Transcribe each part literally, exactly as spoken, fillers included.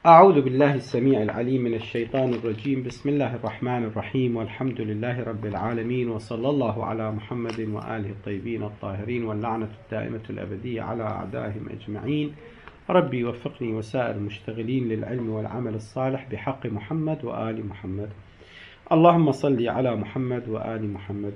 أعوذ بالله السميع العليم من الشيطان الرجيم. بسم الله الرحمن الرحيم، والحمد لله رب العالمين، وصلى الله على محمد وآله الطيبين الطاهرين، واللعنة الدائمة الأبدية على أعدائهم أجمعين. ربي وفقني وسائر المشتغلين للعلم والعمل الصالح بحق محمد وآل محمد. اللهم صل على محمد وآل محمد.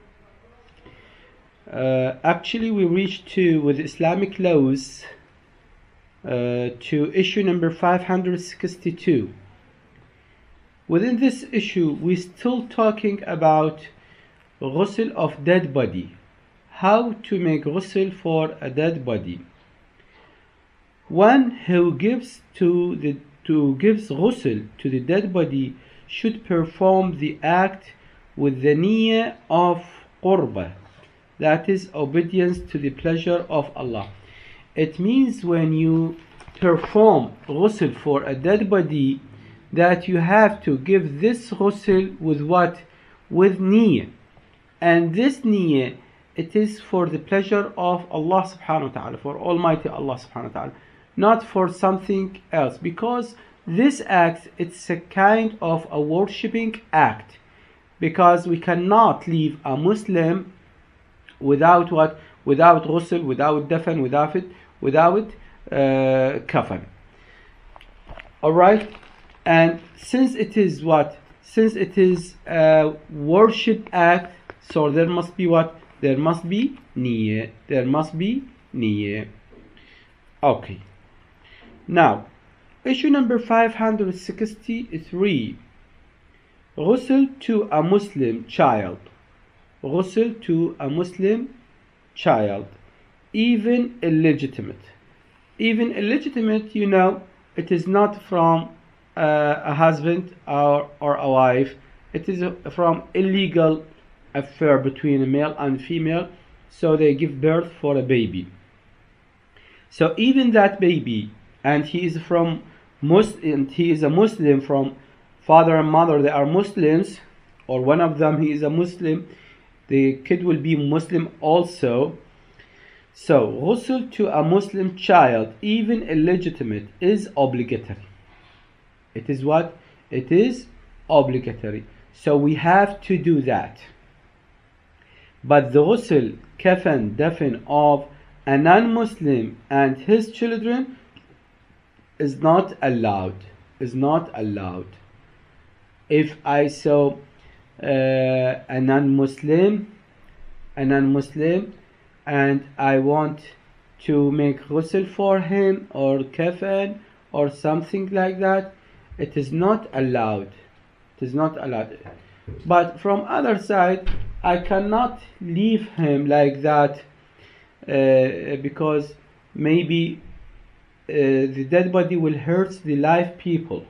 Uh, actually, we reached to, with Islamic laws, uh, to issue number five hundred sixty-two. Within this issue, we're still talking about ghusl of dead body. How to make ghusl for a dead body. One who gives to the to gives ghusl to the dead body should perform the act with the niyyah of qurbah, that is obedience to the pleasure of Allah. It means when you perform ghusl for a dead body, that you have to give this ghusl with what? With niyyah. And this niyyah, it is for the pleasure of Allah subhanahu wa ta'ala, for Almighty Allah subhanahu wa ta'ala, not for something else. Because this act, it's a kind of a worshipping act. Because we cannot leave a Muslim without what? Without ghusl, without dafn, without it, without uh, kafan. Alright? And since it is what? Since it is a worship act, so there must be what? There must be niyyah. There must be niyyah. Okay. Now, issue number five hundred sixty-three. Ghusl to a Muslim child. Ghusl to a Muslim child, even illegitimate. Even illegitimate, you know, it is not from uh, a husband or, or a wife. It is a, from illegal affair between a male and female. So they give birth for a baby. So even that baby, and he is from Muslim, he is a Muslim from father and mother, they are Muslims, or one of them he is a Muslim, the kid will be Muslim also. So ghusl to a Muslim child, even illegitimate, is obligatory. It is what? It is obligatory. So we have to do that. But the ghusl, kafan, dafn of a non-Muslim and his children is not allowed. Is not allowed. If I saw uh, a non-Muslim, a non-Muslim, and I want to make ghusl for him or kafan or something like that, it is not allowed. It is not allowed. But from other side, I cannot leave him like that uh, because maybe uh, the dead body will hurt the live people.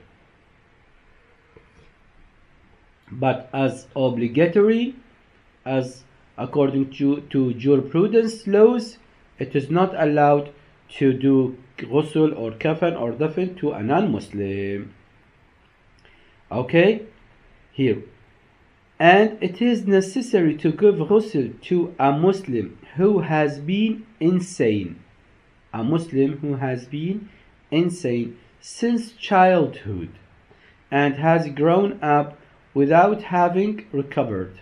But as obligatory, as according to, to jurisprudence laws, it is not allowed to do ghusl or kafan or dafn to a non-Muslim. Okay? Here. And it is necessary to give ghusl to a Muslim who has been insane. A Muslim who has been insane since childhood and has grown up without having recovered.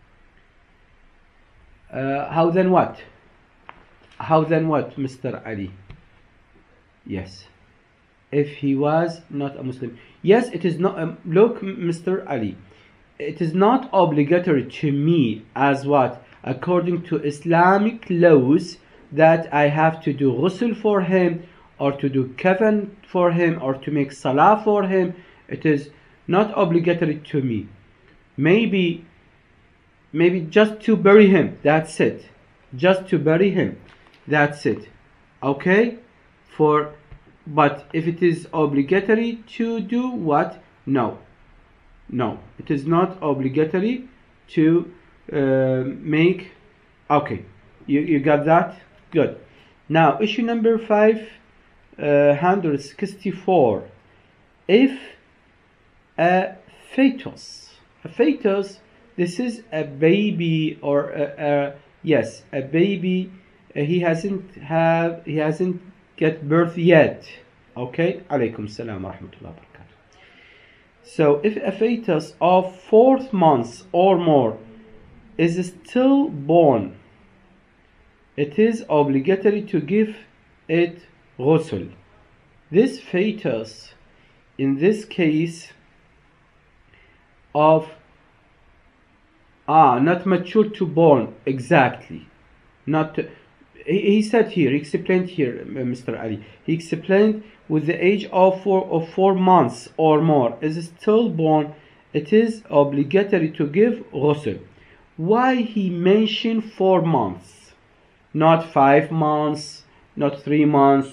Uh, how then what? How then what, Mister Ali? Yes. If he was not a Muslim. Yes, it is not. Um, look, Mister Ali. It is not obligatory to me as what? According to Islamic laws, that I have to do ghusl for him, or to do kafan for him, or to make salah for him. It is not obligatory to me. Maybe Maybe just to bury him, that's it. Just to bury him, that's it. Okay? For, but if it is obligatory to do what? No. No. It is not obligatory to uh, make. Okay. You, you got that? Good. Now, issue number five hundred sixty-four. If a fetus, a fetus, this is a baby, or a, a, yes, a baby. Uh, he hasn't have he hasn't get birth yet. Okay, alaykum salam wa rahmatullahi wa barakatuh. So if a fetus of fourth month or more is still born, it is obligatory to give it ghusl. This fetus, in this case of ah not mature to born, exactly, not to, he, he said here, he explained here, Mister Ali, he explained with the age of four of four months or more is still born, it is obligatory to give ghusl. Why he mentioned four months, not five months, not three months?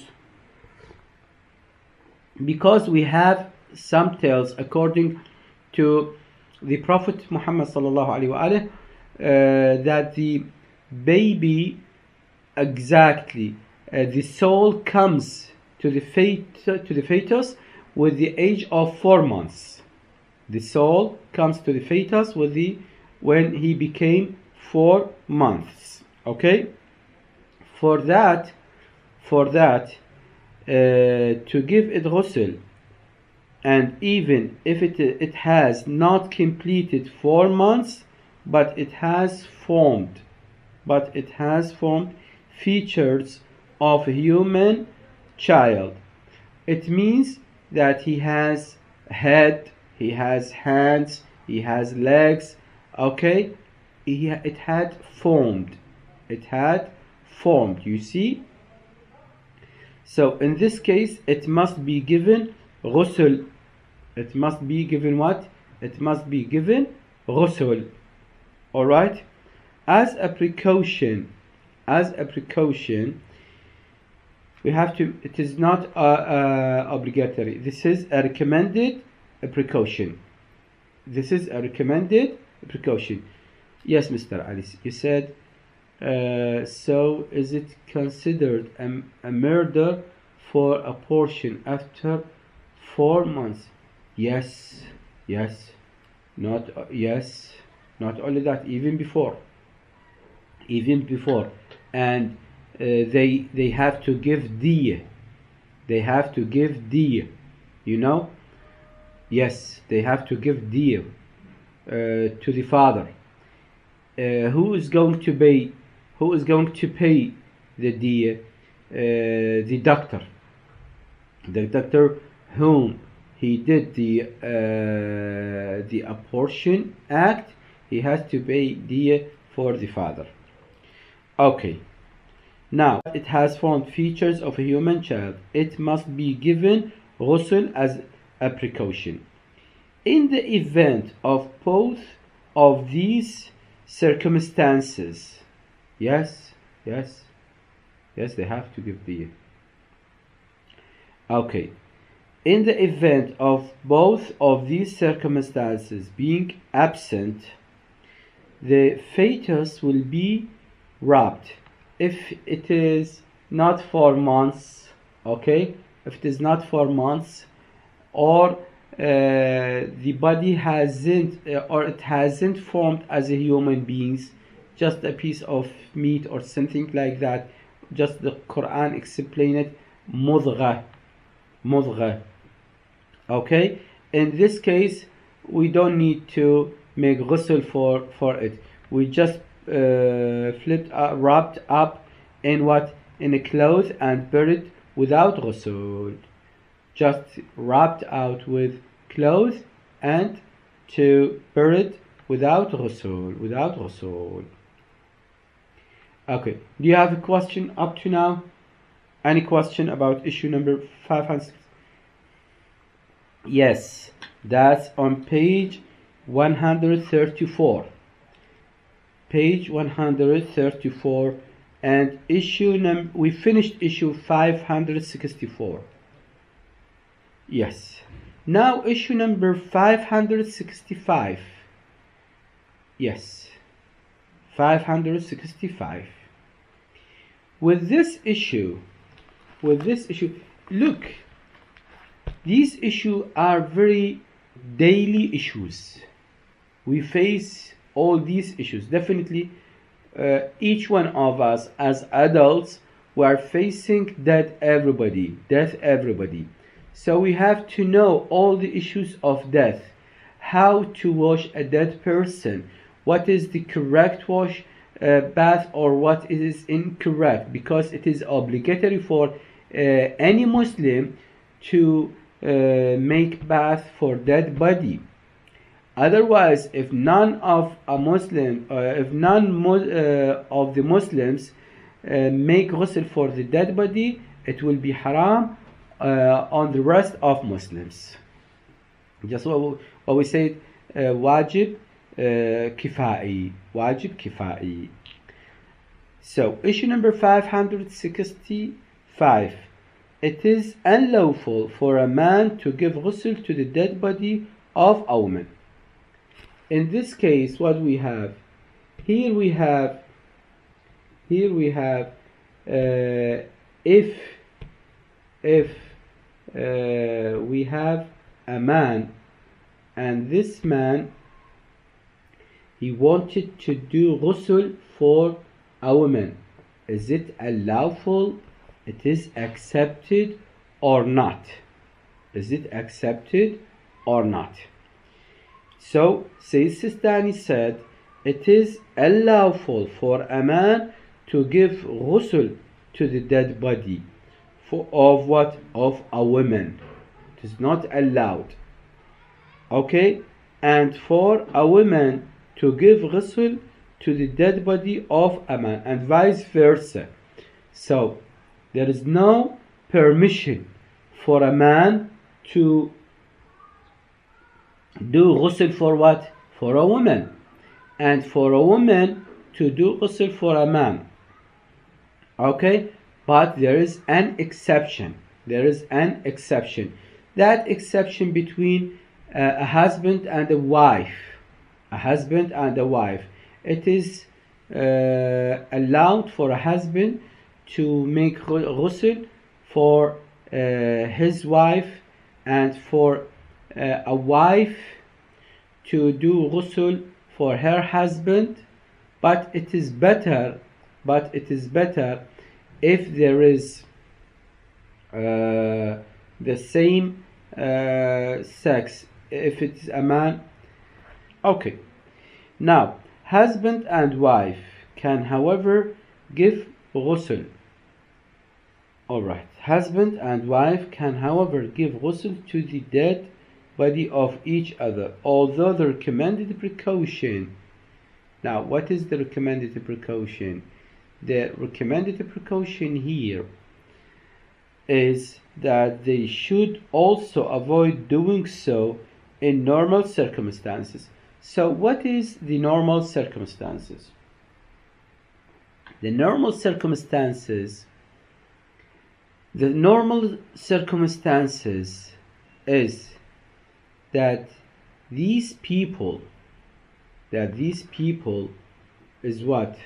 Because we have some tales according to the Prophet Muhammad sallallahu alaihi wasallam uh, that the baby, exactly, uh, the soul comes to the fet- to the fetus with the age of four months. The soul comes to the fetus with the when he became four months. Okay, for that, for that, uh, to give it ghusl, and even if it it has not completed four months, but it has formed, but it has formed features of a human child. It means that he has a head, he has hands, he has legs. Okay, he, it had formed, it had formed. You see. So in this case, it must be given ghusl. It must be given what? It must be given ghusl. Alright? As a precaution, as a precaution, we have to, it is not uh, uh, obligatory. This is a recommended a precaution. This is a recommended precaution. Yes, Mister Alice, you said, uh, so is it considered a, a murder for abortion after four months? Yes, yes, not, uh, yes, not only that, even before, even before, and uh, they they have to give diya, they have to give diya, you know, yes, they have to give diya uh, to the father. Uh, who is going to pay? Who is going to pay the diya? Uh, the doctor, the doctor whom he did the uh, the abortion act, he has to pay diya for the father. Okay, now it has formed features of a human child. It must be given ghusl as a precaution. In the event of both of these circumstances, yes, yes, yes, they have to give diya. Okay. In the event of both of these circumstances being absent, the fetus will be wrapped. If it is not four months, okay, if it is not four months, or uh, the body hasn't, uh, or it hasn't formed as a human beings, just a piece of meat or something like that, just the Quran explain it, mudgha, mudgha. Okay, in this case we don't need to make ghusl for for it. We just uh, flipped uh, wrapped up in what, in a cloth and buried without ghusl, just wrapped out with cloth and to buried without ghusl, without ghusl. Okay, do you have a question up to now? Any question about issue number five hundred? Yes, that's on page one hundred thirty-four. Page one hundred thirty-four, and issue number, we finished issue five hundred sixty-four. Yes. Now issue number five hundred sixty-five. Yes. five hundred sixty-five. With this issue, with this issue, look, these issues are very daily issues. We face all these issues. Definitely, uh, each one of us as adults, we are facing death everybody, death everybody. So we have to know all the issues of death, how to wash a dead person, what is the correct wash uh, bath or what is incorrect, because it is obligatory for uh, any Muslim to uh, make bath for dead body. Otherwise, if none of a Muslim, uh, if none uh, of the Muslims uh, make ghusl for the dead body, it will be haram uh, on the rest of Muslims. Just what we, what we said, uh, wajib uh, kifai, wajib kifai. So issue number five hundred sixty-five. It is unlawful for a man to give ghusl to the dead body of a woman. In this case, what we have here, we have here we have uh, if if uh, we have a man, and this man, he wanted to do ghusl for a woman. Is it lawful? It is accepted or not? Is it accepted or not? So, Sayyid Sistani said, it is unlawful for a man to give ghusl to the dead body for, of what? Of a woman. It is not allowed. Okay? And for a woman to give ghusl to the dead body of a man, and vice versa. So, there is no permission for a man to do ghusl for what? For a woman. And for a woman to do ghusl for a man. Okay? But there is an exception. There is an exception. That exception between uh, a husband and a wife. A husband and a wife. It is uh, allowed for a husband to make ghusl for uh, his wife, and for uh, a wife to do ghusl for her husband. But it is better, but it is better if there is uh, the same uh, sex, if it's a man. Okay. Now, husband and wife can, however, give ghusl. Alright. Husband and wife can, however, give ghusl to the dead body of each other, although the recommended precaution. Now, what is the recommended precaution? The recommended precaution here is that they should also avoid doing so in normal circumstances. So, what is the normal circumstances? The normal circumstances, the normal circumstances is that these people, that these people is what?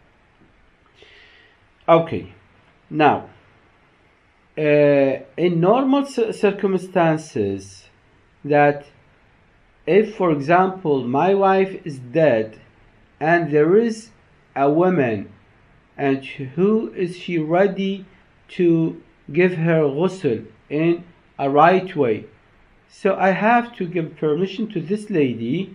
Okay, now, uh, in normal circumstances, that if, for example, my wife is dead and there is a woman, and who is she ready to give her ghusl in a right way? So I have to give permission to this lady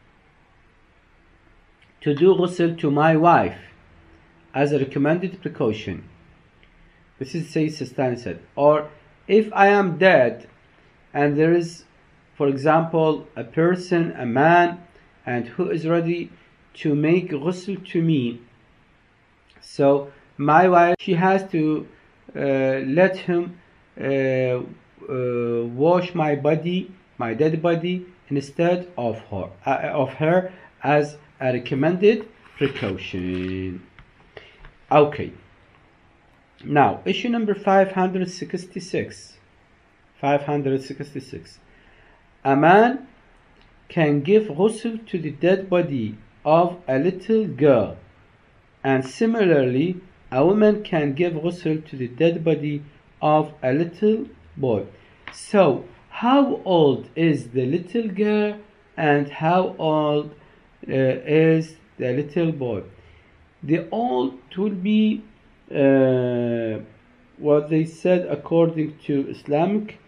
to do ghusl to my wife as a recommended precaution. This is Sayyid Sistani said. Or if I am dead and there is, for example, a person, a man, and who is ready to make ghusl to me, so my wife, she has to uh, let him uh, uh, wash my body, my dead body, instead of her, uh, of her as a recommended precaution. Okay. Now, issue number five hundred sixty-six. five hundred sixty-six. A man can give ghusl to the dead body of a little girl, and similarly, a woman can give ghusl to the dead body of a little boy. So, how old is the little girl and how old uh, is the little boy? The old will be uh, what they said according to Islamic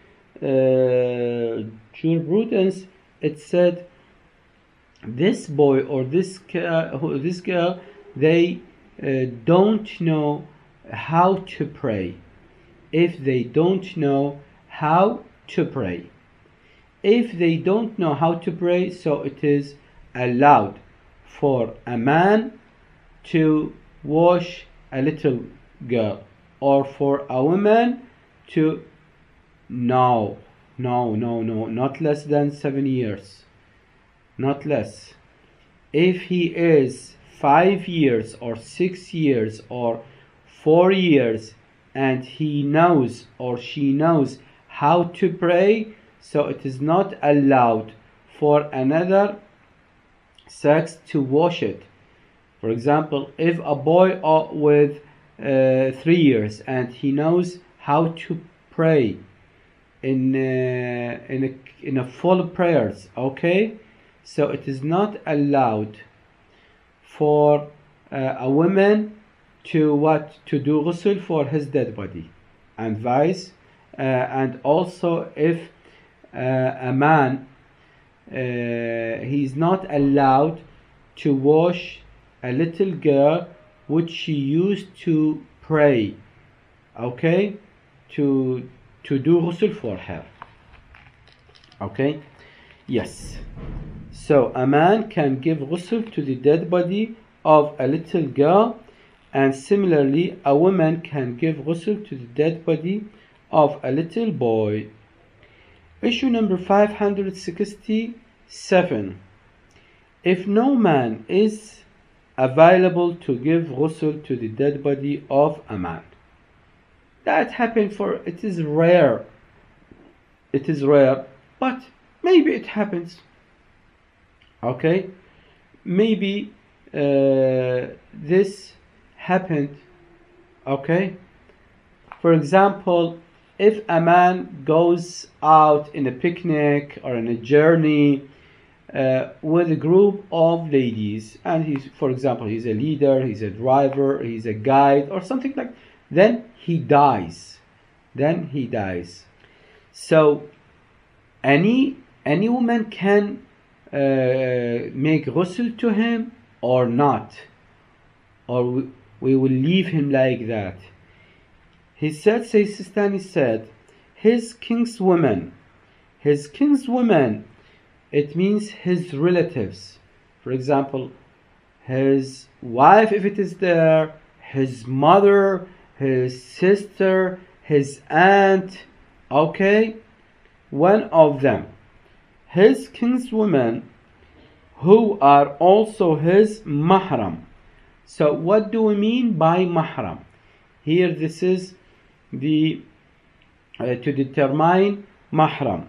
uh, jurisprudence, it said this boy or this girl, this girl, they uh, don't know how to pray. If they don't know how to pray, if they don't know how to pray, so it is allowed for a man to wash a little girl, or for a woman to no no no no not less than seven years, not less. If he is five years or six years or four years and he knows or she knows how to pray, so it is not allowed for another sex to wash it. For example, if a boy with uh, three years and he knows how to pray in uh, in a in a full prayers, okay, so it is not allowed for uh, a woman to what to do ghusl for his dead body, and vice uh, and also if uh, a man uh, he is not allowed to wash a little girl which she used to pray, okay, to to do ghusl for her, okay. Yes, so a man can give ghusl to the dead body of a little girl, and similarly a woman can give ghusl to the dead body of a little boy. Issue number five hundred sixty-seven. If no man is available to give ghusl to the dead body of a man, that happens for, it is rare, it is rare, but maybe it happens, okay. Maybe uh, this happened, okay. For example, if a man goes out in a picnic or in a journey uh, with a group of ladies, and he's, for example, he's a leader, he's a driver, he's a guide or something like, then he dies, then he dies. So any any woman can uh, make ghusl to him or not, or we, we will leave him like that. He said, Sayyid Sistani said, his kinswoman, his kinswoman, it means his relatives. For example, his wife, if it is there, his mother, his sister, his aunt, okay, one of them, his kinswomen, who are also his mahram. So what do we mean by mahram? Here this is the uh, to determine mahram.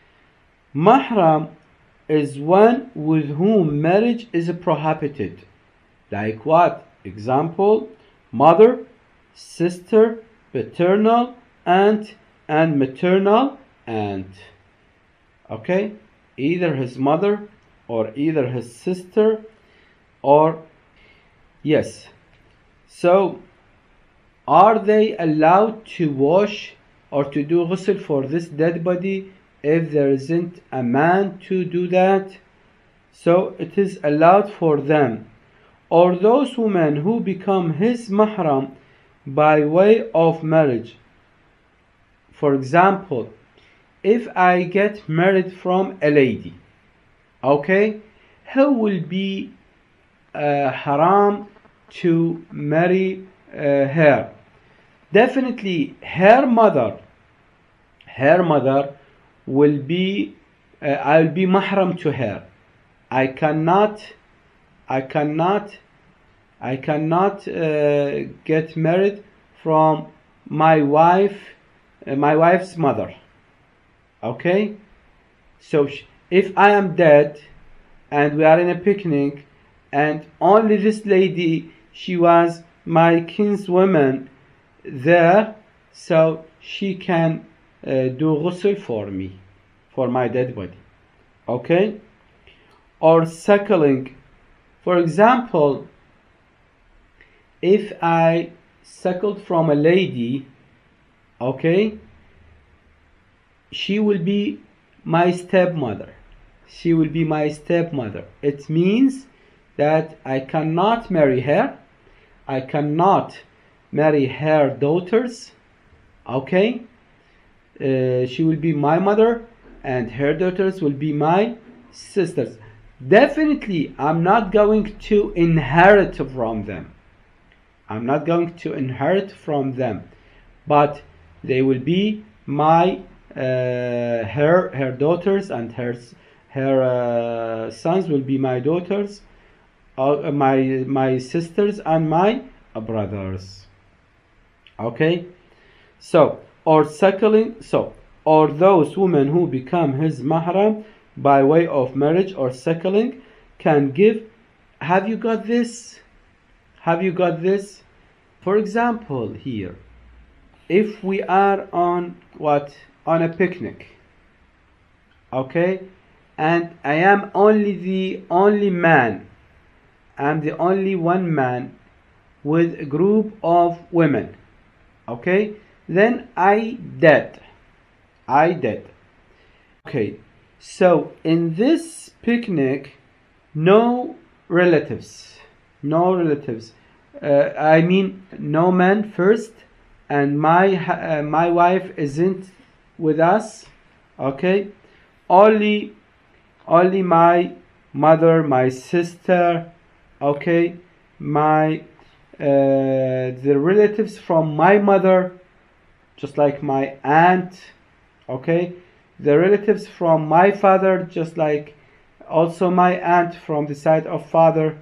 Mahram is one with whom marriage is prohibited. Like what? Example, mother, sister, paternal aunt, and maternal aunt. Okay, either his mother or either his sister, or yes. So are they allowed to wash or to do ghusl for this dead body if there isn't a man to do that? So it is allowed for them, or those women who become his mahram by way of marriage. For example, if I get married from a lady, okay, who will be uh, haram to marry uh, her? Definitely her mother, her mother will be, uh, I will be mahram to her. I cannot, I cannot, I cannot uh, get married from my wife, uh, my wife's mother. Okay, so if I am dead and we are in a picnic and only this lady, she was my kinswoman there, so she can uh, do ghusl for me, for my dead body, okay. Or suckling. For example, if I suckled from a lady, okay, she will be my stepmother. She will be my stepmother. It means that I cannot marry her. I cannot marry her daughters, okay. Uh, she will be my mother and her daughters will be my sisters. Definitely I'm not going to inherit from them. I'm not going to inherit from them, but they will be my uh, her her daughters, and her her uh, sons will be my daughters, uh, my my sisters and my brothers. Okay, so or suckling, so or those women who become his mahram by way of marriage or suckling can give. Have you got this? Have you got this? For example, here, if we are on what on a picnic, okay, and I am only the only man, I'm the only one man with a group of women, okay, then I dead, I dead. Okay, so in this picnic, no relatives, no relatives. Uh, I mean, no man first, and my uh, my wife isn't with us. Okay, only only my mother, my sister. Okay, my uh, the relatives from my mother, just like my aunt. Okay, the relatives from my father, just like also my aunt from the side of father.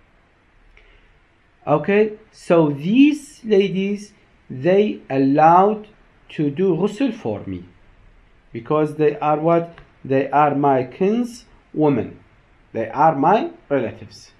Okay, so these ladies, they allowed to do ghusl for me because they are what? They are my kins women. They are my relatives.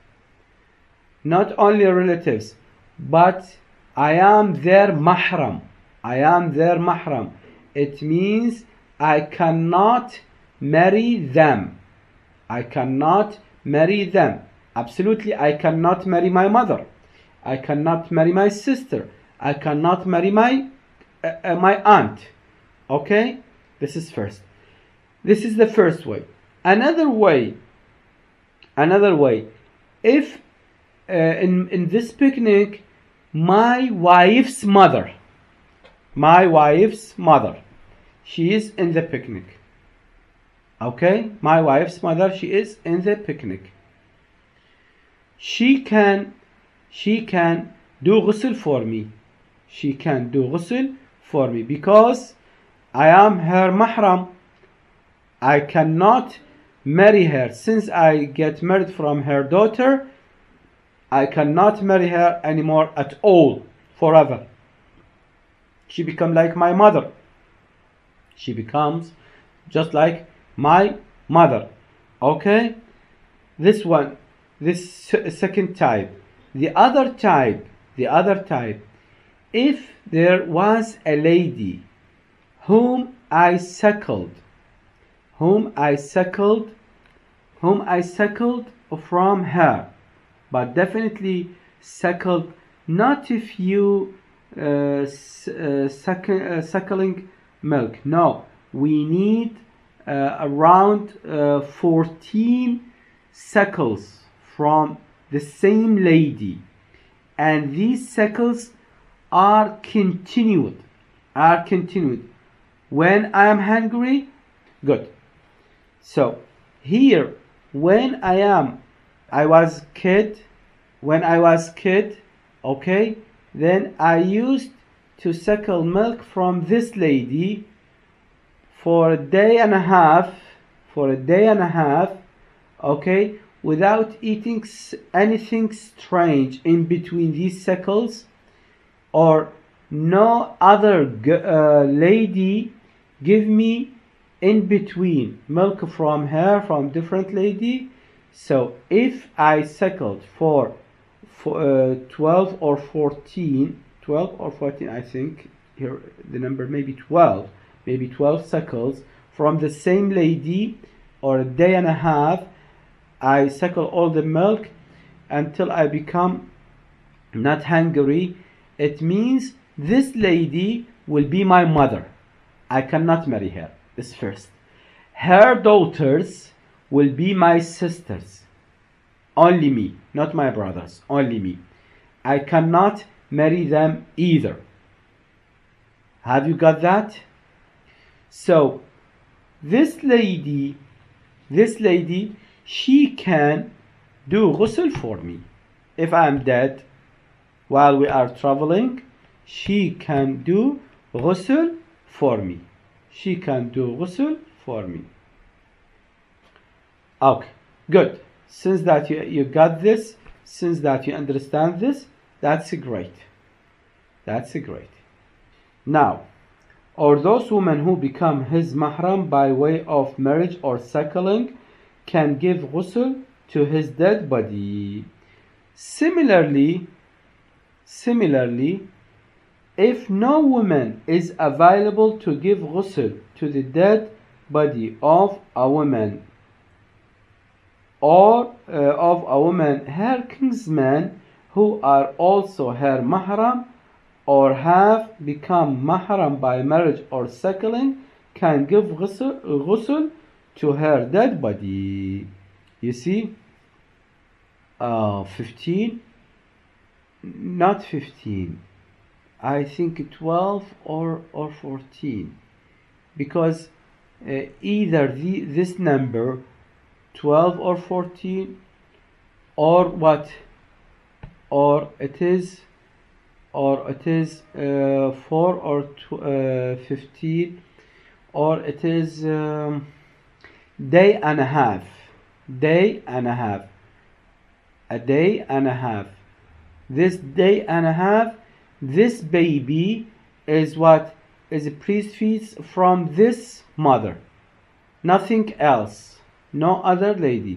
Not only relatives, but I am their mahram. I am their mahram. It means I cannot marry them. I cannot marry them. Absolutely, I cannot marry my mother. I cannot marry my sister. I cannot marry my uh, uh, my aunt. Okay, this is first. This is the first way. Another way. Another way. If uh, in in this picnic, my wife's mother, my wife's mother, she is in the picnic. Okay, my wife's mother, she is in the picnic. She can. She can do ghusl for me. She can do ghusl for me because I am her mahram. I cannot marry her. Since I get married from her daughter, I cannot marry her anymore at all, forever. She becomes like my mother. She becomes just like my mother. Okay? This one, this second type. The other type, the other type, if there was a lady whom I suckled, whom I suckled, whom I suckled from her, but definitely suckled not if you uh, uh, suck, uh, suckling milk. No, we need uh, around uh, fourteen suckles from the same lady, and these cycles are continued, are continued. When I am hungry, good. So here, when I am, I was kid, when I was kid, okay, then I used to suckle milk from this lady for a day and a half, for a day and a half, okay, without eating anything strange in between these cycles, or no other uh, lady give me in between milk from her, from different lady. So if I suckled for, for uh, twelve or fourteen, twelve or fourteen, I think here the number maybe twelve, maybe twelve suckles from the same lady, or a day and a half, I suckle all the milk until I become not hungry. it means this lady will be my mother. I cannot marry her. This first. Her daughters will be my sisters. Only me, not my brothers, only me. I cannot marry them either. Have you got that? So, this lady, this lady, she can do ghusl for me. If I am dead while we are traveling, she can do ghusl for me. She can do ghusl for me. Okay, good. Since that you, you got this, since that you understand this, that's great. That's great. Now, or those women who become his mahram by way of marriage or suckling can give ghusl to his dead body. Similarly, similarly, if no woman is available to give ghusl to the dead body of a woman or uh, of a woman, her kinsmen who are also her mahram or have become mahram by marriage or suckling can give ghusl, ghusl to her dead body. You see, uh, fifteen, not fifteen, I think twelve or, or fourteen, because uh, either the, this number twelve or fourteen, or what, or it is or it is uh, four or tw uh, fifteen, or it is um, day and a half, day and a half, a day and a half. This day and a half, this baby is what is breastfeeds from this mother, nothing else, no other lady.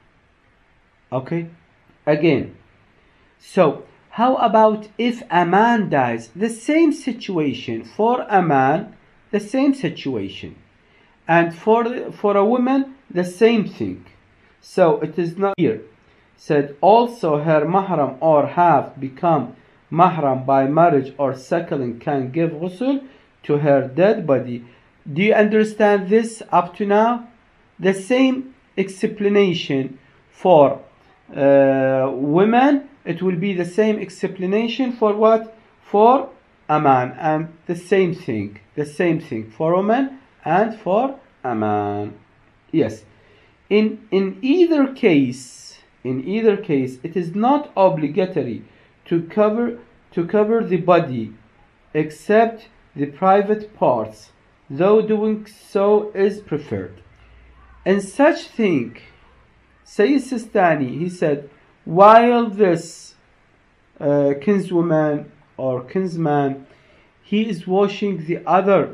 Okay, again, so how about if a man dies? The same situation for a man, the same situation, and for for a woman, the same thing. So it is not here. Said also her mahram or have become mahram by marriage or suckling can give ghusl to her dead body. Do you understand this up to now? The same explanation for uh, women. It will be the same explanation for what? For a man, and the same thing, the same thing for a woman and for a man. Yes. In in either case, in either case, it is not obligatory to cover to cover the body except the private parts, though doing so is preferred. And such thing, Sayyid Sistani, he said, while this uh, kinswoman or kinsman, he is washing the other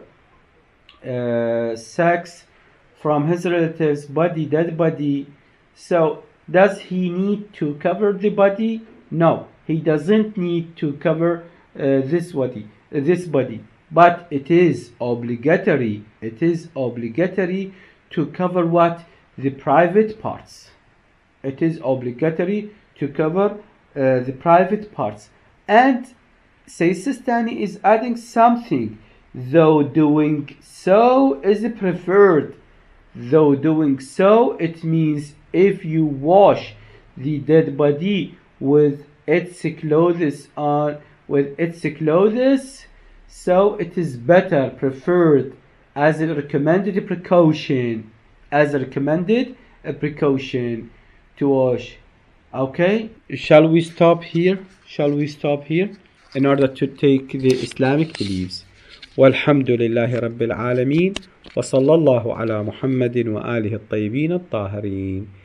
uh, sex from his relative's body, dead body. So does he need to cover the body? No, he doesn't need to cover uh, this body, uh, this body. But it is obligatory. It is obligatory to cover what? The private parts. It is obligatory to cover uh, the private parts. And Sayyid Sistani is adding something. Though doing so is preferred. Though doing so, it means if you wash the dead body with its clothes on, with its clothes, so it is better, preferred, as a recommended precaution, as a recommended a precaution to wash. Okay, shall we stop here? Shall we stop here in order to take the Islamic beliefs? Walhamdulillahi Rabbil Alameen, wa sallallahu ala Muhammadin wa alihi at-tayyibin at-tahirin.